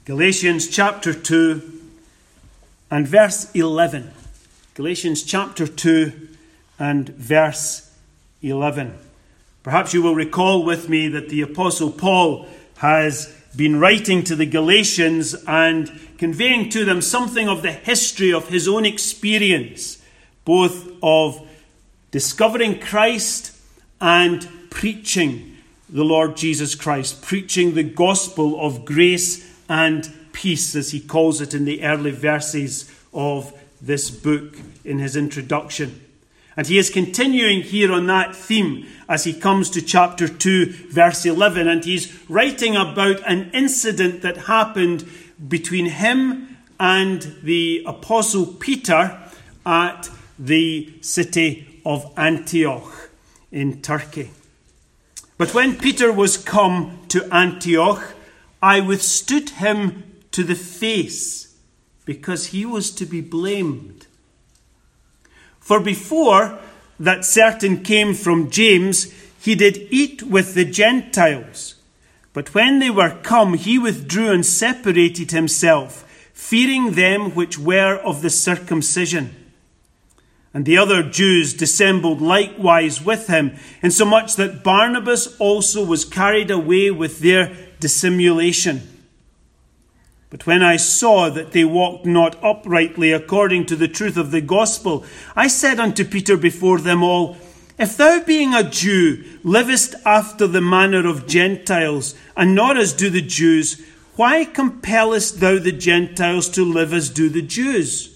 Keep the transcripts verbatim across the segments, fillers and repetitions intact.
Galatians chapter two and verse eleven. Galatians chapter two and verse eleven. Perhaps you will recall with me that the Apostle Paul has been writing to the Galatians and conveying to them something of the history of his own experience, both of discovering Christ and preaching the Lord Jesus Christ, preaching the gospel of grace and peace, as he calls it in the early verses of this book in his introduction. And he is continuing here on that theme as he comes to chapter two, verse eleven, and he's writing about an incident that happened between him and the Apostle Peter at the city of Antioch in Turkey. But when Peter was come to Antioch, I withstood him to the face, because he was to be blamed. For before that certain came from James, he did eat with the Gentiles. But when they were come, he withdrew and separated himself, fearing them which were of the circumcision. And the other Jews dissembled likewise with him, insomuch that Barnabas also was carried away with their dissimulation. But when I saw that they walked not uprightly according to the truth of the gospel, I said unto Peter before them all, If thou, being a Jew, livest after the manner of Gentiles, and not as do the Jews, why compellest thou the Gentiles to live as do the Jews?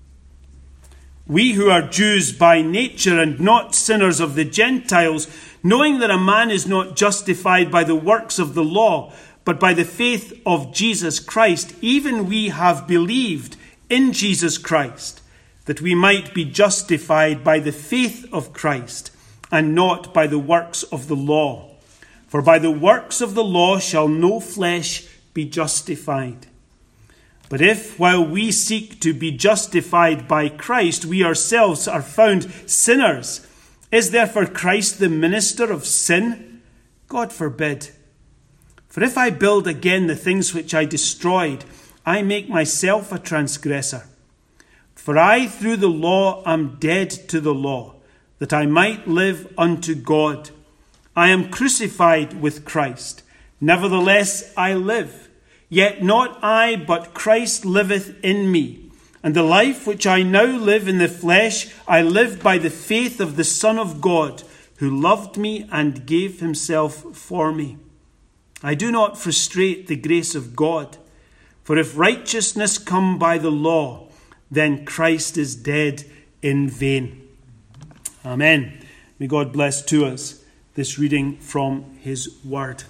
We who are Jews by nature and not sinners of the Gentiles, knowing that a man is not justified by the works of the law, but by the faith of Jesus Christ, even we have believed in Jesus Christ, that we might be justified by the faith of Christ, and not by the works of the law. For by the works of the law shall no flesh be justified. But if, while we seek to be justified by Christ, we ourselves are found sinners, is therefore Christ the minister of sin? God forbid. For if I build again the things which I destroyed, I make myself a transgressor. For I through the law am dead to the law, that I might live unto God. I am crucified with Christ. Nevertheless I live. Yet not I, but Christ liveth in me. And the life which I now live in the flesh, I live by the faith of the Son of God, who loved me and gave himself for me. I do not frustrate the grace of God. For if righteousness come by the law, then Christ is dead in vain. Amen. May God bless to us this reading from his word.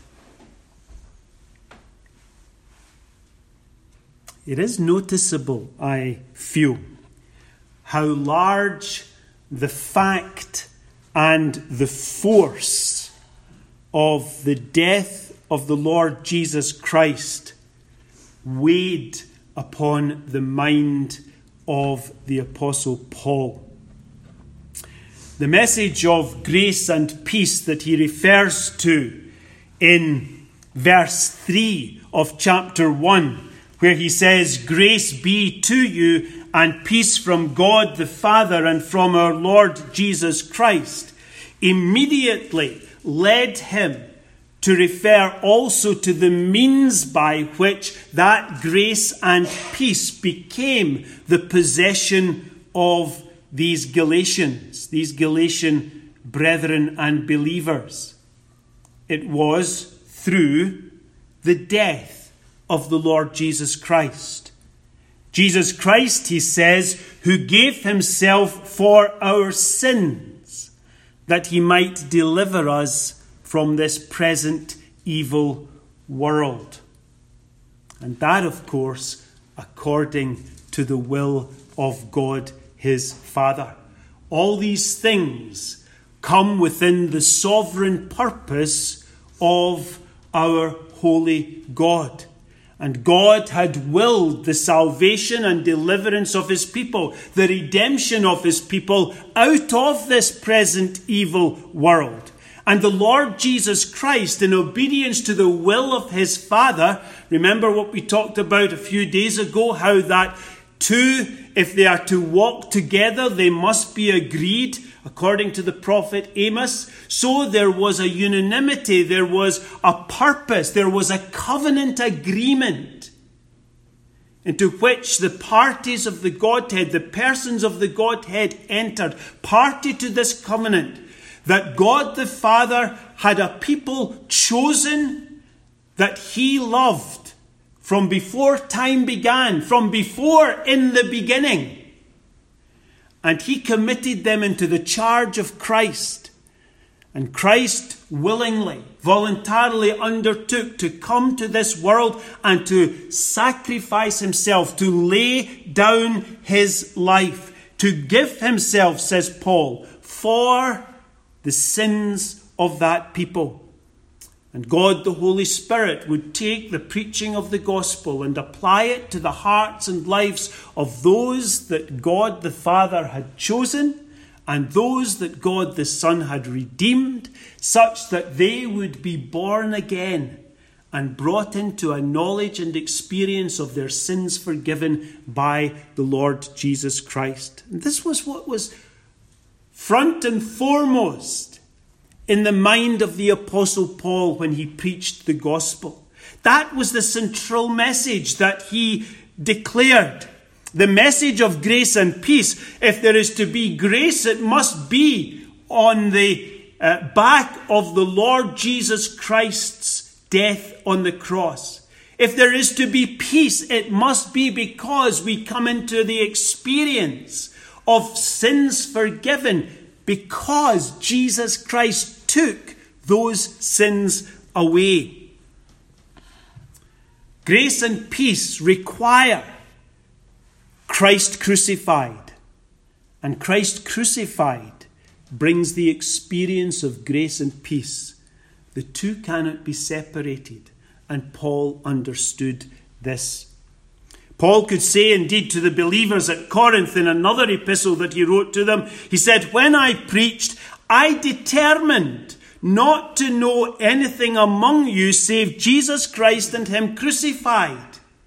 It is noticeable, I feel, how large the fact and the force of the death of the Lord Jesus Christ weighed upon the mind of the Apostle Paul. The message of grace and peace that he refers to in verse three of chapter one, where he says, Grace be to you and peace from God the Father and from our Lord Jesus Christ, immediately led him to refer also to the means by which that grace and peace became the possession of these Galatians, these Galatian brethren and believers. It was through the death of the Lord Jesus Christ. Jesus Christ, he says, who gave himself for our sins, that he might deliver us from this present evil world. And that, of course, according to the will of God, his Father. All these things come within the sovereign purpose of our holy God. And God had willed the salvation and deliverance of his people, the redemption of his people out of this present evil world. And the Lord Jesus Christ, in obedience to the will of his Father, remember what we talked about a few days ago, how that two, if they are to walk together, they must be agreed, according to the prophet Amos. So there was a unanimity, there was a purpose, there was a covenant agreement into which the parties of the Godhead, the persons of the Godhead entered, party to this covenant, that God the Father had a people chosen that he loved from before time began, from before in the beginning. And he committed them into the charge of Christ. And Christ willingly, voluntarily undertook to come to this world and to sacrifice himself, to lay down his life, to give himself, says Paul, for the sins of that people. And God, the Holy Spirit, would take the preaching of the gospel and apply it to the hearts and lives of those that God the Father had chosen and those that God the Son had redeemed, such that they would be born again and brought into a knowledge and experience of their sins forgiven by the Lord Jesus Christ. And this was what was front and foremost in the mind of the Apostle Paul when he preached the gospel. That was the central message that he declared. The message of grace and peace. If there is to be grace, it must be on the uh, back of the Lord Jesus Christ's death on the cross. If there is to be peace, it must be because we come into the experience of sins forgiven, because Jesus Christ took those sins away. Grace and peace require Christ crucified. And Christ crucified brings the experience of grace and peace. The two cannot be separated. And Paul understood this. Paul could say indeed to the believers at Corinth in another epistle that he wrote to them, he said, "When I preached, I determined not to know anything among you save Jesus Christ and him crucified."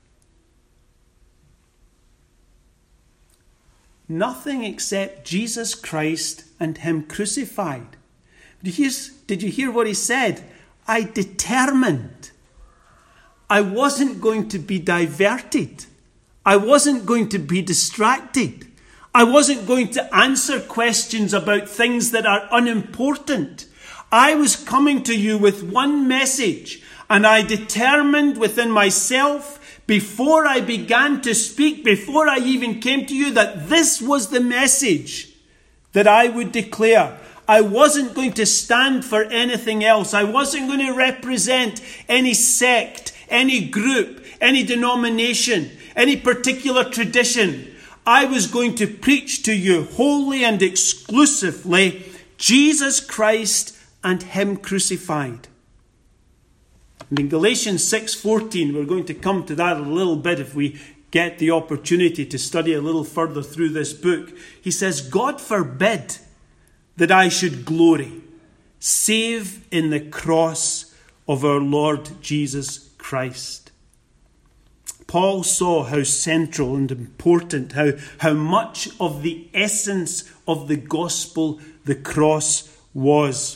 Nothing except Jesus Christ and him crucified. Did you hear, did you hear what he said? I determined. I wasn't going to be diverted. I wasn't going to be distracted. I wasn't going to answer questions about things that are unimportant. I was coming to you with one message, and I determined within myself, before I began to speak, before I even came to you, that this was the message that I would declare. I wasn't going to stand for anything else. I wasn't going to represent any sect, any group, any denomination, any particular tradition. I was going to preach to you wholly and exclusively Jesus Christ and him crucified. And in Galatians six fourteen, we're going to come to that a little bit if we get the opportunity to study a little further through this book. He says, "God forbid that I should glory, save in the cross of our Lord Jesus Christ." Paul saw how central and important, how, how much of the essence of the gospel the cross was.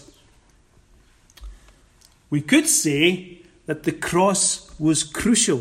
We could say that the cross was crucial.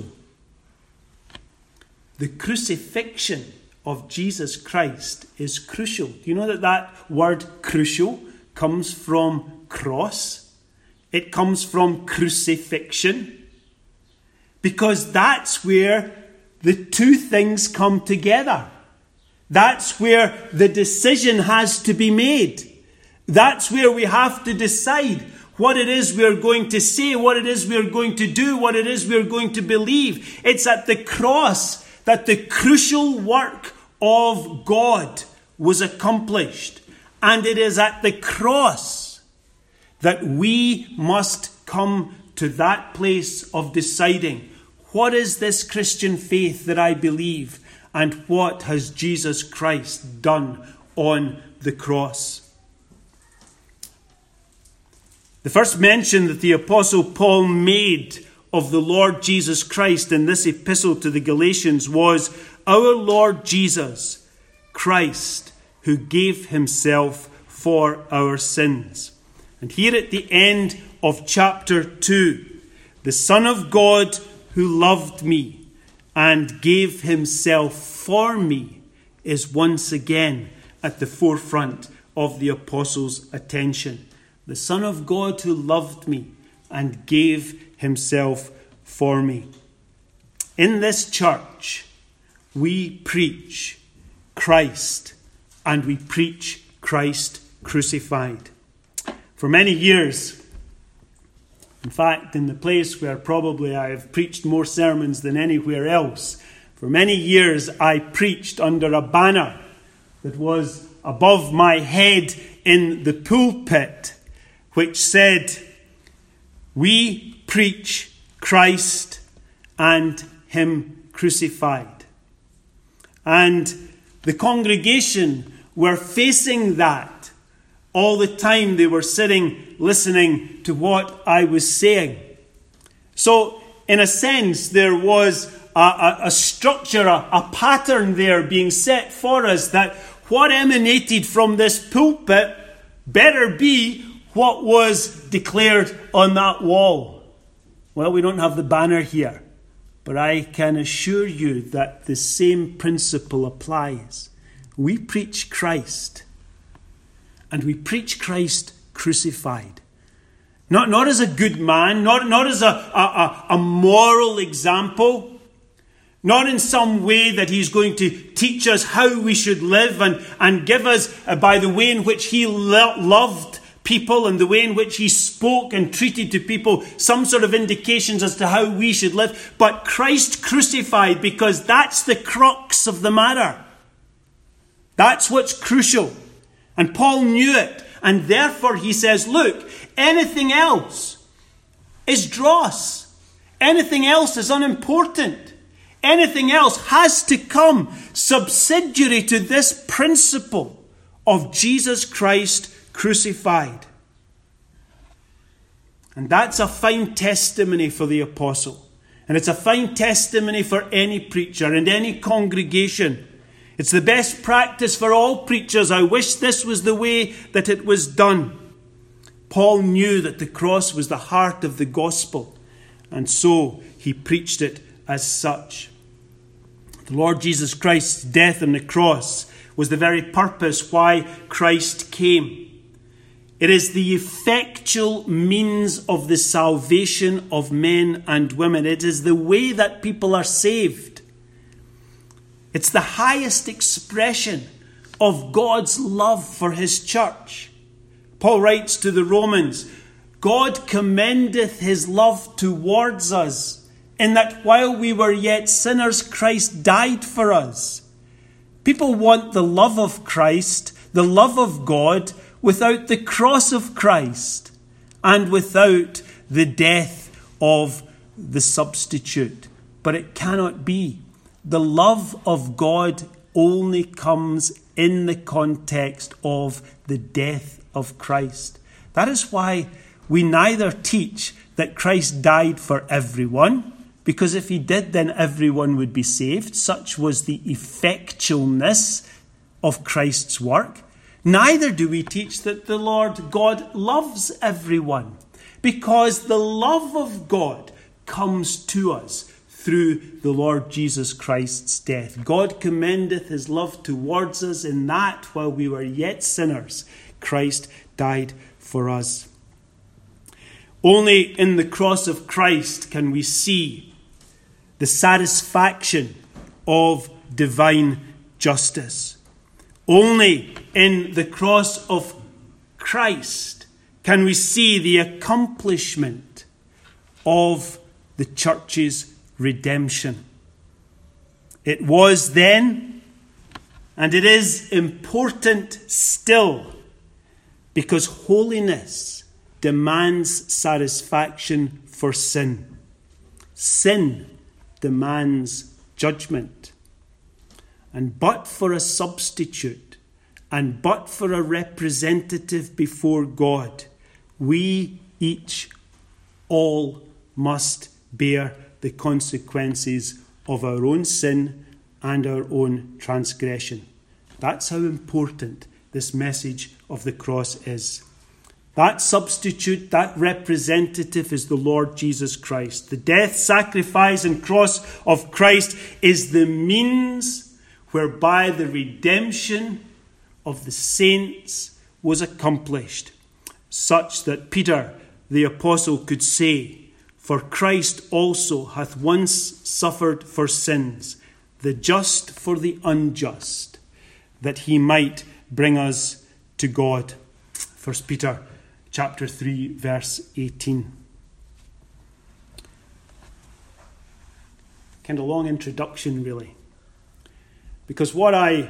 The crucifixion of Jesus Christ is crucial. Do you know that that word crucial comes from cross? It comes from crucifixion. Because that's where the two things come together. That's where the decision has to be made. That's where we have to decide what it is we're going to say, what it is we're going to do, what it is we're going to believe. It's at the cross that the crucial work of God was accomplished. And it is at the cross that we must come to that place of deciding, what is this Christian faith that I believe, and what has Jesus Christ done on the cross? The first mention that the Apostle Paul made of the Lord Jesus Christ in this epistle to the Galatians was our Lord Jesus Christ, who gave himself for our sins. And here at the end of chapter two, the Son of God who loved me and gave himself for me is once again at the forefront of the apostles' attention. The Son of God who loved me and gave himself for me. In this church, we preach Christ, and we preach Christ crucified. For many years, in fact, in the place where probably I have preached more sermons than anywhere else, for many years I preached under a banner that was above my head in the pulpit, which said, "We preach Christ and him crucified." And the congregation were facing that all the time. They were sitting listening to what I was saying. So, in a sense, there was a, a, a structure, a, a pattern there being set for us, that what emanated from this pulpit better be what was declared on that wall. Well, we don't have the banner here, but I can assure you that the same principle applies. We preach Christ, and we preach Christ crucified. Not, not as a good man, not, not as a, a, a moral example, not in some way that he's going to teach us how we should live and, and give us, uh, by the way in which he lo- loved people and the way in which he spoke and treated to people, some sort of indications as to how we should live. But Christ crucified, because that's the crux of the matter. That's what's crucial. And Paul knew it. And therefore he says, look, anything else is dross. Anything else is unimportant. Anything else has to come subsidiary to this principle of Jesus Christ crucified. And that's a fine testimony for the apostle. And it's a fine testimony for any preacher and any congregation. It's the best practice for all preachers. I wish this was the way that it was done. Paul knew that the cross was the heart of the gospel, and so he preached it as such. The Lord Jesus Christ's death on the cross was the very purpose why Christ came. It is the effectual means of the salvation of men and women. It is the way that people are saved. It's the highest expression of God's love for his church. Paul writes to the Romans, God commendeth his love towards us, in that while we were yet sinners, Christ died for us. People want the love of Christ, the love of God, without the cross of Christ and without the death of the substitute. But it cannot be. The love of God only comes in the context of the death of Christ. That is why we neither teach that Christ died for everyone, because if he did, then everyone would be saved. Such was the effectualness of Christ's work. Neither do we teach that the Lord God loves everyone, because the love of God comes to us through the Lord Jesus Christ's death. God commendeth his love towards us in that while we were yet sinners, Christ died for us. Only in the cross of Christ can we see the satisfaction of divine justice. Only in the cross of Christ can we see the accomplishment of the church's redemption. It was then, and it is important still, because holiness demands satisfaction for sin. Sin demands judgment. And but for a substitute, and but for a representative before God, we each, all must bear the consequences of our own sin and our own transgression. That's how important this message of the cross is. That substitute, that representative is the Lord Jesus Christ. The death, sacrifice, and cross of Christ is the means whereby the redemption of the saints was accomplished, such that Peter the apostle could say, "For Christ also hath once suffered for sins, the just for the unjust, that he might bring us to God." First Peter chapter three, verse eighteen. Kind of long introduction, really. Because what I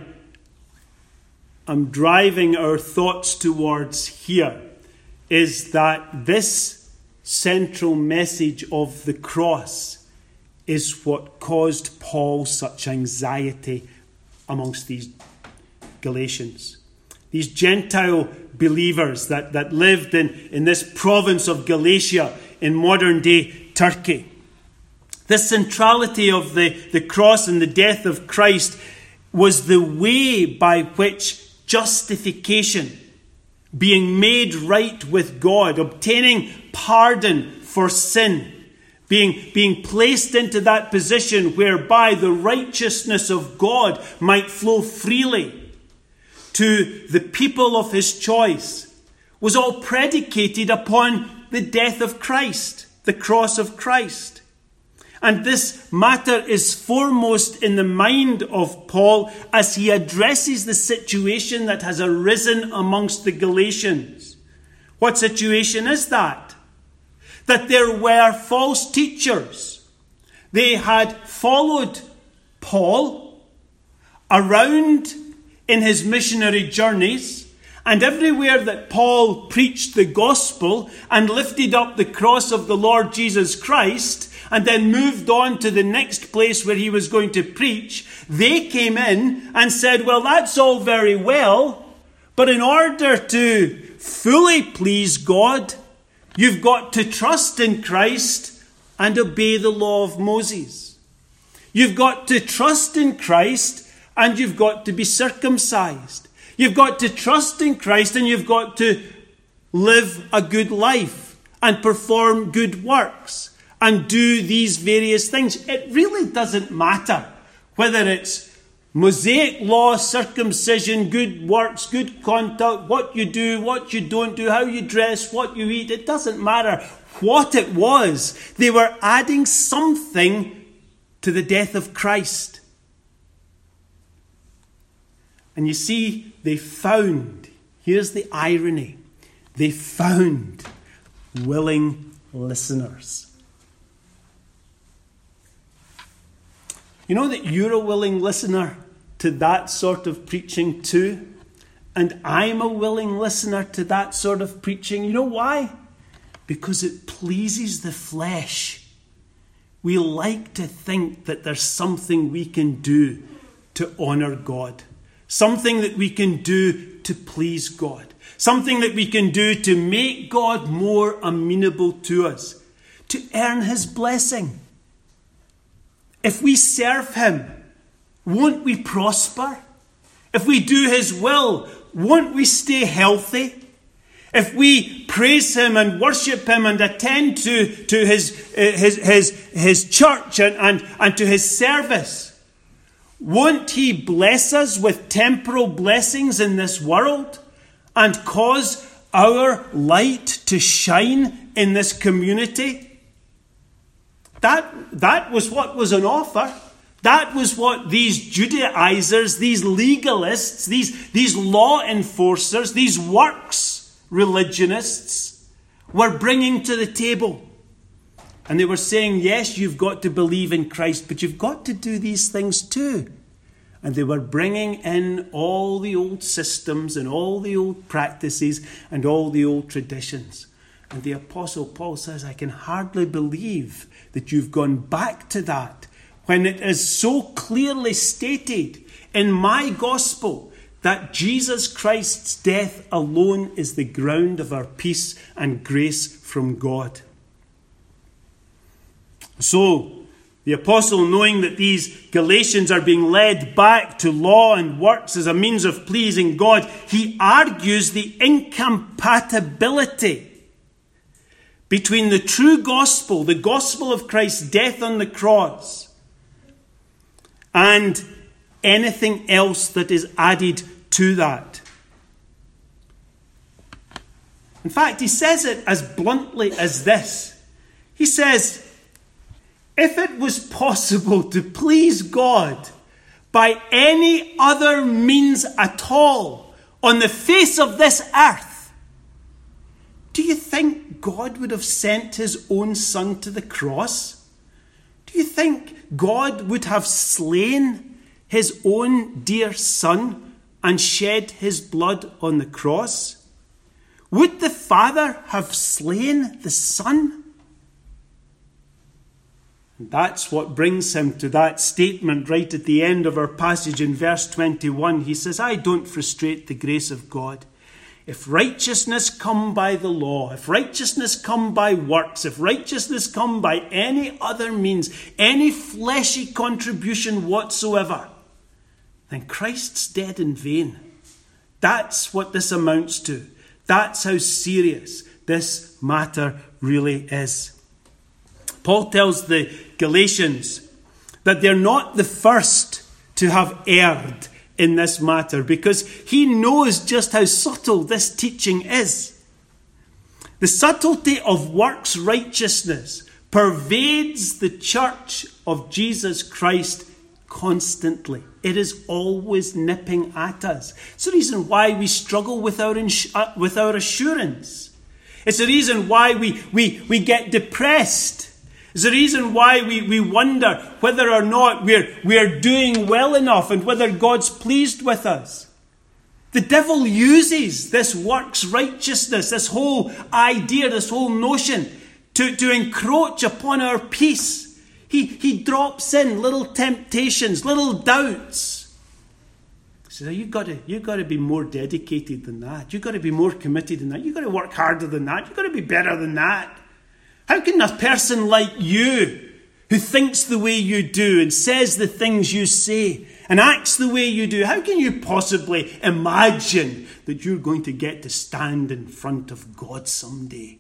am driving our thoughts towards here is that this central message of the cross is what caused Paul such anxiety amongst these Galatians. These Gentile believers that, that lived in, in this province of Galatia in modern-day Turkey. This centrality of the, the cross and the death of Christ was the way by which justification, being made right with God, obtaining pardon for sin, being, being placed into that position whereby the righteousness of God might flow freely to the people of his choice, was all predicated upon the death of Christ, the cross of Christ. And this matter is foremost in the mind of Paul as he addresses the situation that has arisen amongst the Galatians. What situation is that? That there were false teachers. They had followed Paul around in his missionary journeys, and everywhere that Paul preached the gospel and lifted up the cross of the Lord Jesus Christ, and then moved on to the next place where he was going to preach, they came in and said, well, that's all very well, but in order to fully please God, you've got to trust in Christ and obey the law of Moses. You've got to trust in Christ and you've got to be circumcised. You've got to trust in Christ and you've got to live a good life and perform good works and do these various things. It really doesn't matter whether it's Mosaic law, circumcision, good works, good conduct, what you do, what you don't do, how you dress, what you eat. It doesn't matter what it was. They were adding something to the death of Christ. And you see, they found, here's the irony, they found willing listeners. You know that you're a willing listener to that sort of preaching too? And I'm a willing listener to that sort of preaching. You know why? Because it pleases the flesh. We like to think that there's something we can do to honour God. Something that we can do to please God. Something that we can do to make God more amenable to us. To earn his blessing. If we serve him, won't we prosper? If we do his will, won't we stay healthy? If we praise him and worship him and attend to, to his, his, his, his church and, and, and to his service, won't he bless us with temporal blessings in this world and cause our light to shine in this community? That, that was what was on offer. That was what these Judaizers, these legalists, these, these law enforcers, these works religionists were bringing to the table. And they were saying, yes, you've got to believe in Christ, but you've got to do these things too. And they were bringing in all the old systems and all the old practices and all the old traditions. And the Apostle Paul says, I can hardly believe that you've gone back to that when it is so clearly stated in my gospel that Jesus Christ's death alone is the ground of our peace and grace from God. So, the apostle, knowing that these Galatians are being led back to law and works as a means of pleasing God, he argues the incompatibility between the true gospel, the gospel of Christ's death on the cross, and anything else that is added to that. In fact, he says it as bluntly as this. He says, if it was possible to please God by any other means at all on the face of this earth, do you think God would have sent his own son to the cross? Do you think God would have slain his own dear son and shed his blood on the cross? Would the Father have slain the Son? And that's what brings him to that statement right at the end of our passage in verse twenty-one. He says, I don't frustrate the grace of God. If righteousness come by the law, if righteousness come by works, if righteousness come by any other means, any fleshy contribution whatsoever, then Christ's dead in vain. That's what this amounts to. That's how serious this matter really is. Paul tells the Galatians that they're not the first to have erred in this matter, because he knows just how subtle this teaching is. The subtlety of works righteousness pervades the church of Jesus Christ constantly. It is always nipping at us. It's the reason why we struggle with our, ins- uh, with our assurance. It's the reason why we, we, we get depressed. It's the reason why we, we wonder whether or not we're, we're doing well enough and whether God's pleased with us. The devil uses this works righteousness, this whole idea, this whole notion to, to encroach upon our peace. He, he drops in little temptations, little doubts. He says, you've got to, you've got to be more dedicated than that. You've got to be more committed than that. You've got to work harder than that. You've got to be better than that. How can a person like you, who thinks the way you do and says the things you say and acts the way you do, how can you possibly imagine that you're going to get to stand in front of God someday?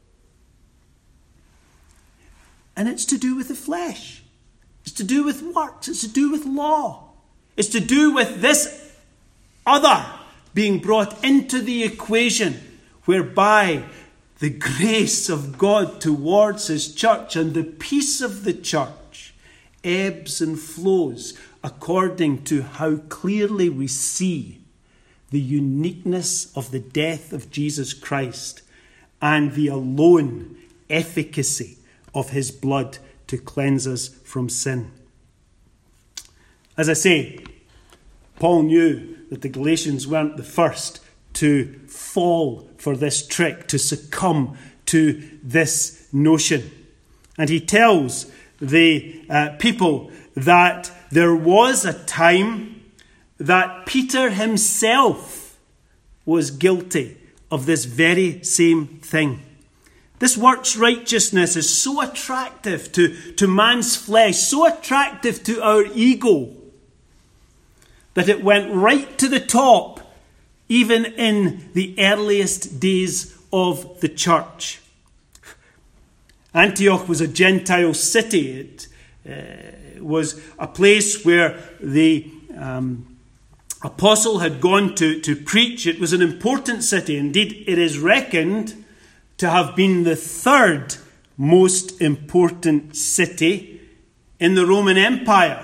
And it's to do with the flesh. It's to do with works. It's to do with law. It's to do with this other being brought into the equation, whereby the grace of God towards his church and the peace of the church ebbs and flows according to how clearly we see the uniqueness of the death of Jesus Christ and the alone efficacy of his blood to cleanse us from sin. As I say, Paul knew that the Galatians weren't the first to fall for this trick, to succumb to this notion. And he tells the uh, people that there was a time that Peter himself was guilty of this very same thing. This works righteousness is so attractive to, to man's flesh, so attractive to our ego, that it went right to the top even in the earliest days of the church. Antioch was a Gentile city. It uh, was a place where the um, apostle had gone to, to preach. It was an important city. Indeed, it is reckoned to have been the third most important city in the Roman Empire.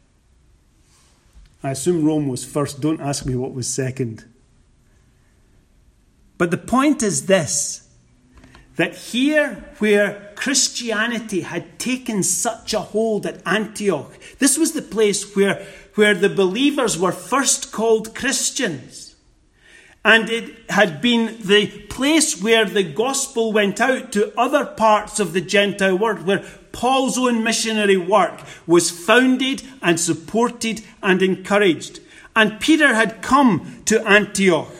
I assume Rome was first. Don't ask me what was second. But the point is this, that here where Christianity had taken such a hold at Antioch, this was the place where, where the believers were first called Christians. And it had been the place where the gospel went out to other parts of the Gentile world, where Paul's own missionary work was founded and supported and encouraged. And Peter had come to Antioch.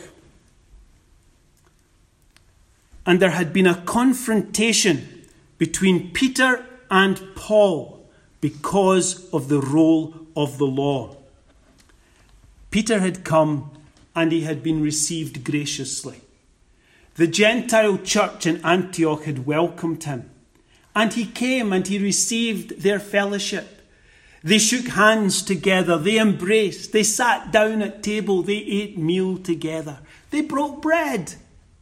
And there had been a confrontation between Peter and Paul because of the role of the law. Peter had come and he had been received graciously. The Gentile church in Antioch had welcomed him. And he came and he received their fellowship. They shook hands together. They embraced. They sat down at table. They ate meal together. They broke bread.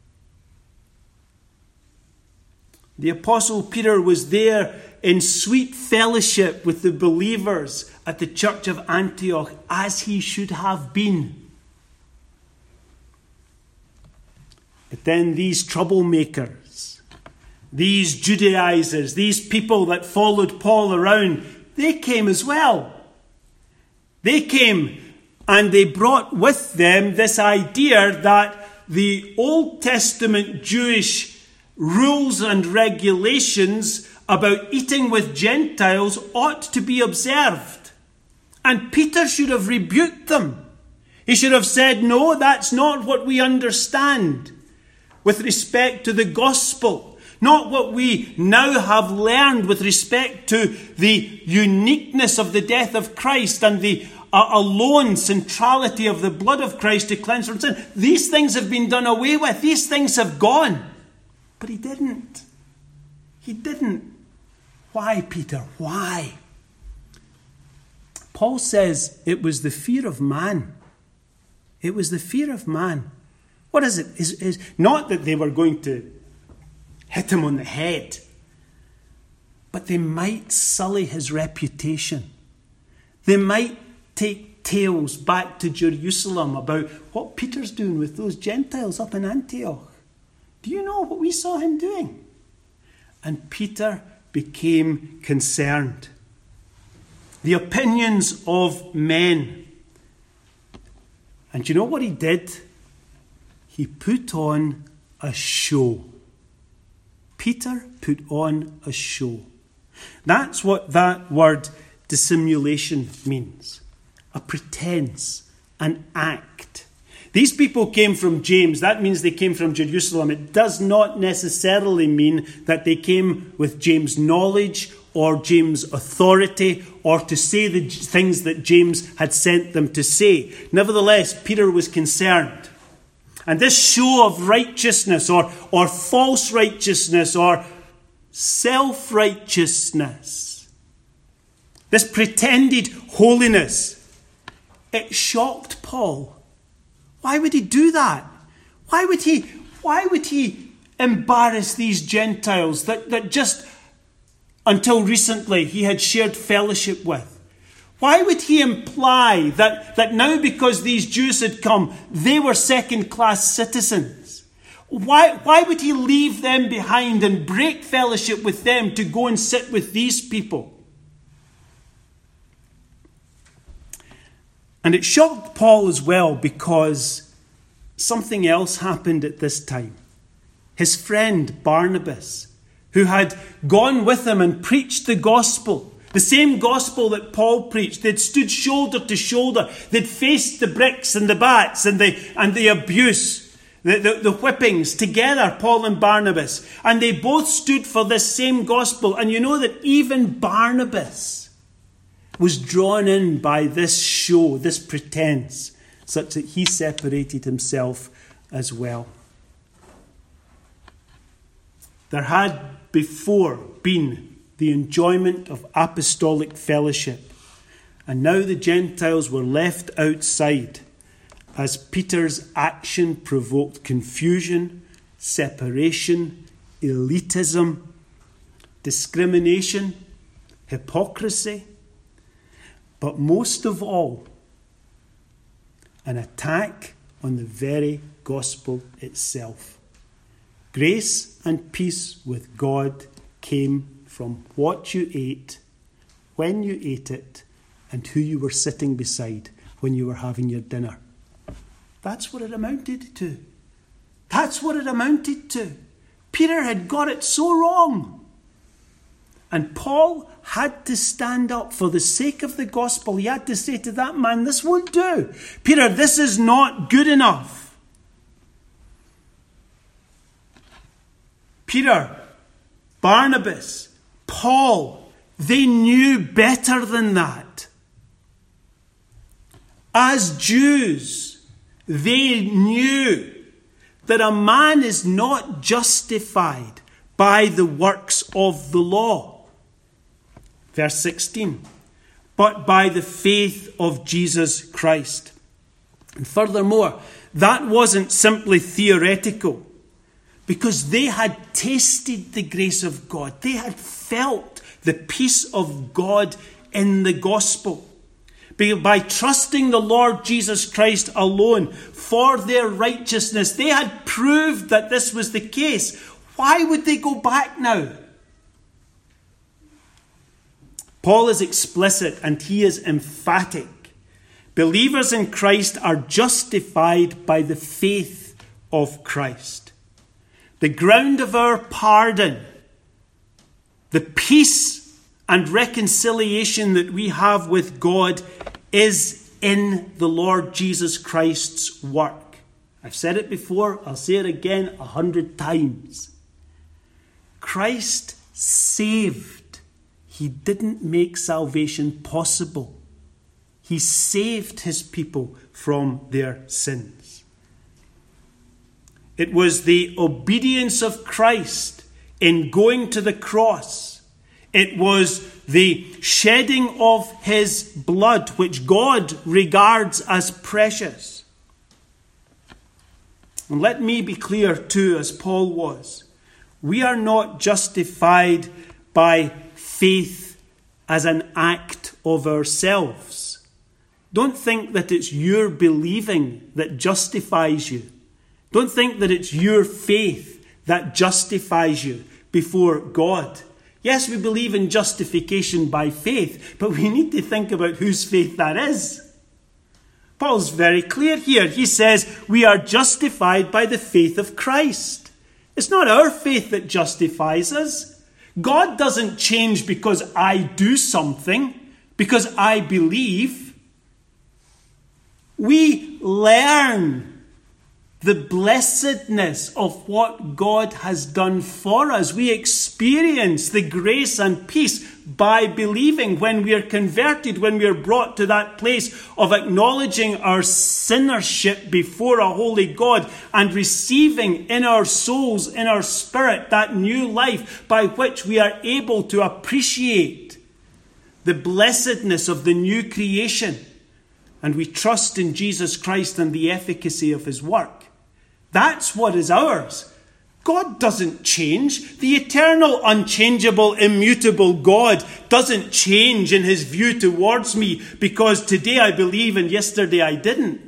The Apostle Peter was there in sweet fellowship with the believers at the church of Antioch, as he should have been. But then these troublemakers, these Judaizers, these people that followed Paul around, they came as well. They came and they brought with them this idea that the Old Testament Jewish rules and regulations about eating with Gentiles ought to be observed. And Peter should have rebuked them. He should have said, no, that's not what we understand with respect to the gospel. Not what we now have learned with respect to the uniqueness of the death of Christ and the uh, alone centrality of the blood of Christ to cleanse from sin. These things have been done away with. These things have gone. But he didn't. He didn't. Why, Peter? Why? Paul says it was the fear of man. It was the fear of man. What is it? Is is not that they were going to hit him on the head, but they might sully his reputation. They might take tales back to Jerusalem about what Peter's doing with those Gentiles up in Antioch. Do you know what we saw him doing? And Peter became concerned. The opinions of men. And you know what he did? He put on a show. Peter put on a show. That's what that word dissimulation means. A pretense, an act. These people came from James. That means they came from Jerusalem. It does not necessarily mean that they came with James' knowledge or James' authority or to say the things that James had sent them to say. Nevertheless, Peter was concerned. And this show of righteousness or, or false righteousness or self-righteousness, this pretended holiness, it shocked Paul. Why would he do that? Why would he, why would he embarrass these Gentiles that, that just until recently he had shared fellowship with? Why would he imply that, that now because these Jews had come, they were second-class citizens? Why, why would he leave them behind and break fellowship with them to go and sit with these people? And it shocked Paul as well because something else happened at this time. His friend Barnabas, who had gone with him and preached the gospel, the same gospel that Paul preached, they'd stood shoulder to shoulder, they'd faced the bricks and the bats and the, and the abuse, the, the, the whippings together, Paul and Barnabas. And they both stood for this same gospel. And you know that even Barnabas was drawn in by this show, this pretense, such that he separated himself as well. There had before been the enjoyment of apostolic fellowship, and now the Gentiles were left outside as Peter's action provoked confusion, separation, elitism, discrimination, hypocrisy, but most of all, an attack on the very gospel itself. Grace and peace with God came from what you ate, when you ate it, and who you were sitting beside when you were having your dinner. That's what it amounted to. That's what it amounted to. Peter had got it so wrong. And Paul had to stand up for the sake of the gospel. He had to say to that man, this won't do. Peter, this is not good enough. Peter, Barnabas, Paul, they knew better than that. As Jews, they knew that a man is not justified by the works of the law. Verse sixteen, but by the faith of Jesus Christ. And furthermore, that wasn't simply theoretical, because they had tasted the grace of God. They had felt the peace of God in the gospel. By trusting the Lord Jesus Christ alone for their righteousness, they had proved that this was the case. Why would they go back now? Paul is explicit and he is emphatic. Believers in Christ are justified by the faith of Christ. The ground of our pardon, the peace and reconciliation that we have with God, is in the Lord Jesus Christ's work. I've said it before, I'll say it again a hundred times. Christ saved. He didn't make salvation possible. He saved his people from their sins. It was the obedience of Christ in going to the cross. It was the shedding of his blood, which God regards as precious. And let me be clear too, as Paul was. We are not justified by faith as an act of ourselves. Don't think that it's your believing that justifies you. Don't think that it's your faith that justifies you before God. Yes, we believe in justification by faith, but we need to think about whose faith that is. Paul's very clear here. He says we are justified by the faith of Christ. It's not our faith that justifies us. God doesn't change because I do something, because I believe. We learn the blessedness of what God has done for us. We experience the grace and peace by believing when we are converted, when we are brought to that place of acknowledging our sinnership before a holy God and receiving in our souls, in our spirit, that new life by which we are able to appreciate the blessedness of the new creation. And we trust in Jesus Christ and the efficacy of his work. That's what is ours. God doesn't change. The eternal, unchangeable, immutable God doesn't change in his view towards me because today I believe and yesterday I didn't.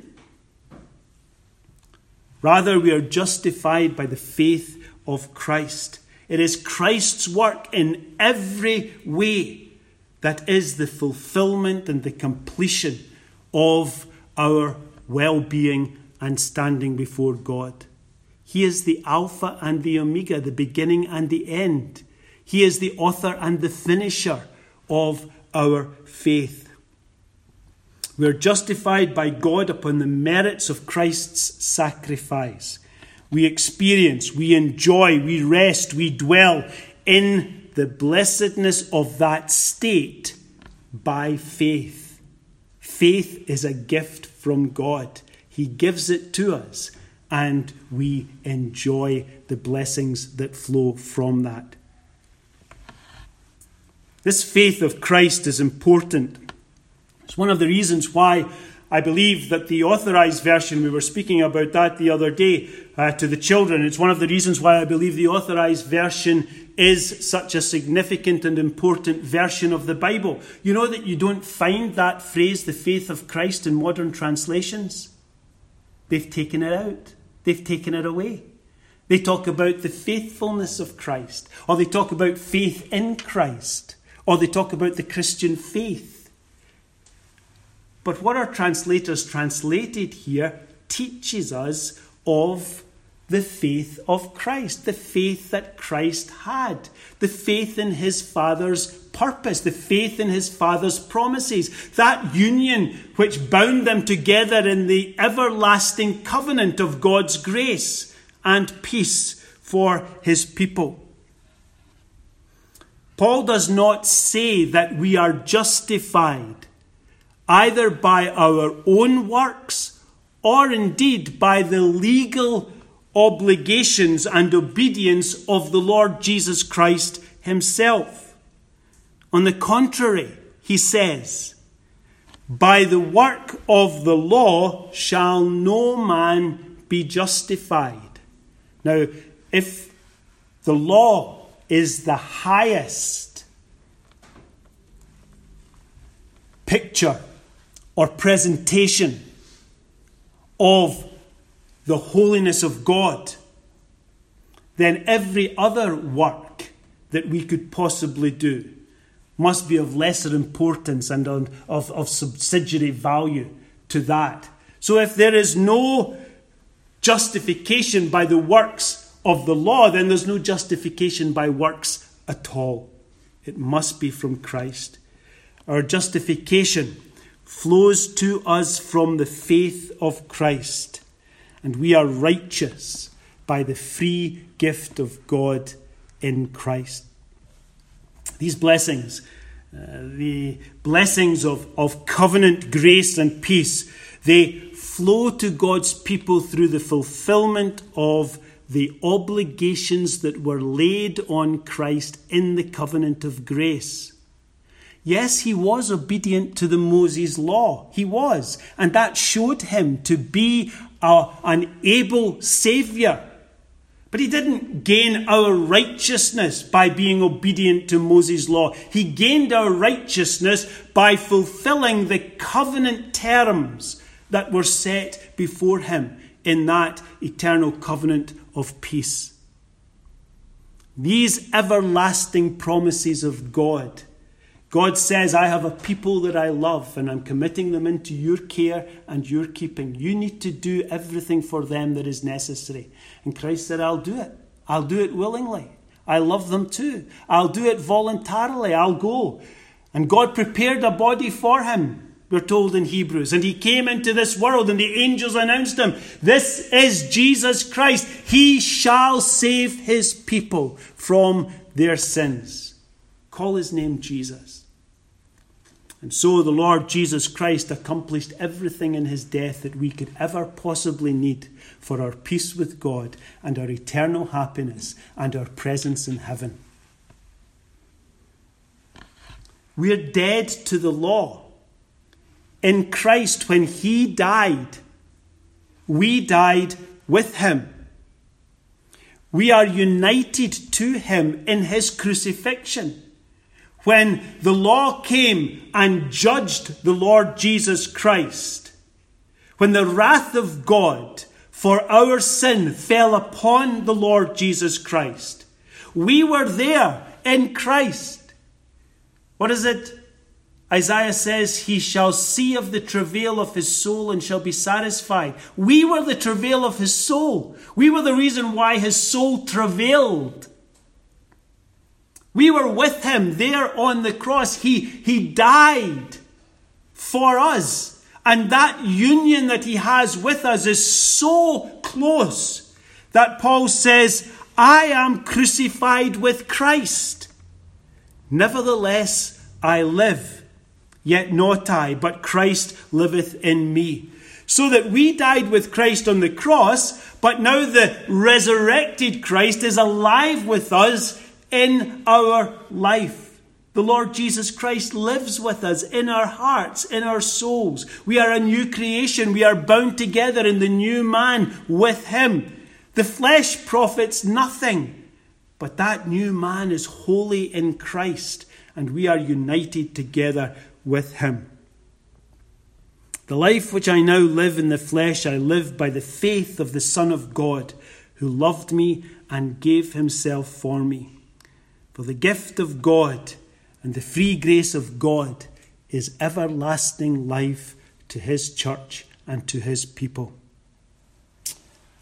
Rather, we are justified by the faith of Christ. It is Christ's work in every way that is the fulfillment and the completion of our well-being and standing before God. He is the Alpha and the Omega, the beginning and the end. He is the author and the finisher of our faith. We are justified by God upon the merits of Christ's sacrifice. We experience, we enjoy, we rest, we dwell in the blessedness of that state by faith. Faith is a gift from God. He gives it to us, and we enjoy the blessings that flow from that. This faith of Christ is important. It's one of the reasons why I believe that the authorized version, we were speaking about that the other day uh, to the children. It's one of the reasons why I believe the authorized version is such a significant and important version of the Bible. You know that you don't find that phrase, the faith of Christ, in modern translations? They've taken it out. They've taken it away. They talk about the faithfulness of Christ, or they talk about faith in Christ, or they talk about the Christian faith. But what our translators translated here teaches us of the faith of Christ, the faith that Christ had, the faith in his Father's purpose, the faith in his Father's promises, that union which bound them together in the everlasting covenant of God's grace and peace for his people. Paul does not say that we are justified either by our own works or indeed by the legal obligations and obedience of the Lord Jesus Christ himself. On the contrary, he says, by the work of the law shall no man be justified. Now, if the law is the highest picture or presentation of the holiness of God, then every other work that we could possibly do must be of lesser importance and of, of subsidiary value to that. So if there is no justification by the works of the law, then there's no justification by works at all. It must be from Christ. Our justification flows to us from the faith of Christ, and we are righteous by the free gift of God in Christ. These blessings, uh, the blessings of, of covenant grace and peace, they flow to God's people through the fulfillment of the obligations that were laid on Christ in the covenant of grace. Yes, he was obedient to the Moses law. He was. And that showed him to be a, an able Saviour. But he didn't gain our righteousness by being obedient to Moses' law. He gained our righteousness by fulfilling the covenant terms that were set before him in that eternal covenant of peace. These everlasting promises of God. God says, I have a people that I love and I'm committing them into your care and your keeping. You need to do everything for them that is necessary. And Christ said, I'll do it. I'll do it willingly. I love them too. I'll do it voluntarily. I'll go. And God prepared a body for him, we're told in Hebrews. And he came into this world and the angels announced him, this is Jesus Christ. He shall save his people from their sins. Call his name Jesus. And so the Lord Jesus Christ accomplished everything in his death that we could ever possibly need for our peace with God and our eternal happiness and our presence in heaven. We're dead to the law. In Christ, when he died, we died with him. We are united to him in his crucifixion. When the law came and judged the Lord Jesus Christ, when the wrath of God for our sin fell upon the Lord Jesus Christ, we were there in Christ. What is it? Isaiah says, he shall see of the travail of his soul and shall be satisfied. We were the travail of his soul. We were the reason why his soul travailed. We were with him there on the cross. He, he died for us. And that union that he has with us is so close that Paul says, I am crucified with Christ. Nevertheless, I live, yet not I, but Christ liveth in me. So that we died with Christ on the cross, but now the resurrected Christ is alive with us in our life. The Lord Jesus Christ lives with us in our hearts, in our souls. We are a new creation. We are bound together in the new man with him. The flesh profits nothing, but that new man is holy in Christ, and we are united together with him. The life which I now live in the flesh, I live by the faith of the Son of God, who loved me and gave himself for me. For the gift of God and the free grace of God is everlasting life to his church and to his people.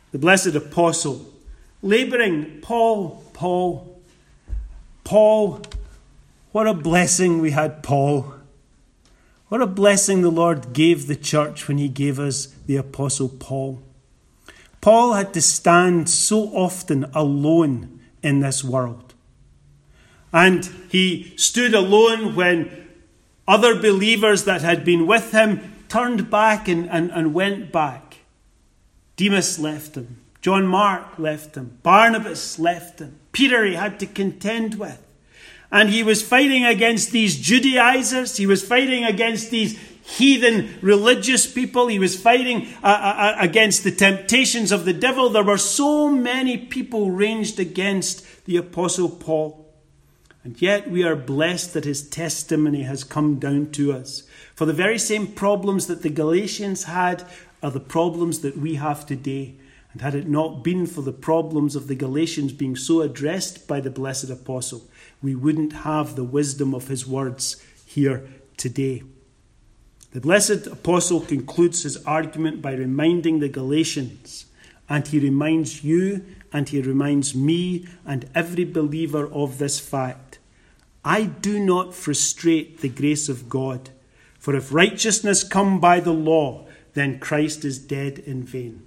the blessed apostle, labouring, Paul, Paul, Paul. What a blessing we had Paul. What a blessing the Lord gave the church when he gave us the apostle Paul. Paul had to stand so often alone in this world. And he stood alone when other believers that had been with him turned back and, and, and went back. Demas left him. John Mark left him. Barnabas left him. Peter he had to contend with. And he was fighting against these Judaizers. He was fighting against these heathen religious people. He was fighting uh, uh, against the temptations of the devil. There were so many people ranged against the Apostle Paul. And yet we are blessed that his testimony has come down to us. For the very same problems that the Galatians had are the problems that we have today. And had it not been for the problems of the Galatians being so addressed by the blessed apostle, we wouldn't have the wisdom of his words here today. The blessed apostle concludes his argument by reminding the Galatians, and he reminds you, and he reminds me, and every believer of this fact. I do not frustrate the grace of God, for if righteousness come by the law, then Christ is dead in vain.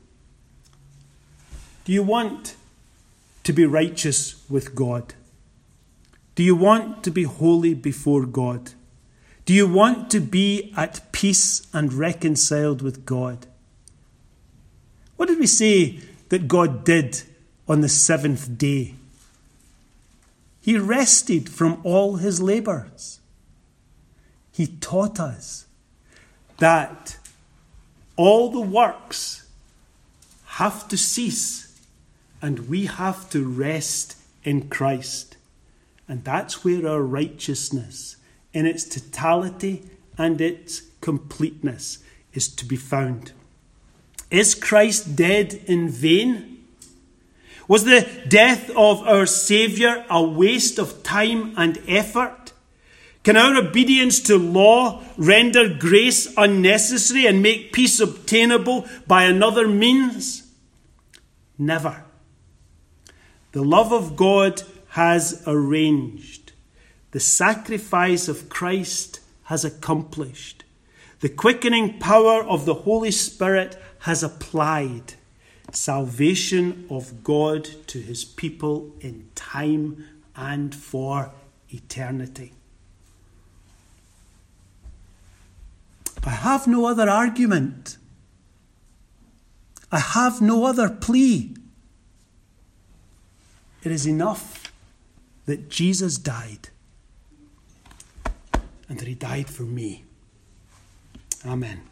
Do you want to be righteous with God? Do you want to be holy before God? Do you want to be at peace and reconciled with God? What did we say that God did on the seventh day? He rested from all his labours. He taught us that all the works have to cease and we have to rest in Christ. And that's where our righteousness, in its totality and its completeness, is to be found. Is Christ dead in vain? Was the death of our Saviour a waste of time and effort? Can our obedience to law render grace unnecessary and make peace obtainable by another means? Never. The love of God has arranged. The sacrifice of Christ has accomplished. The quickening power of the Holy Spirit has applied salvation of God to his people in time and for eternity. I have no other argument. I have no other plea. It is enough that Jesus died and that he died for me. Amen.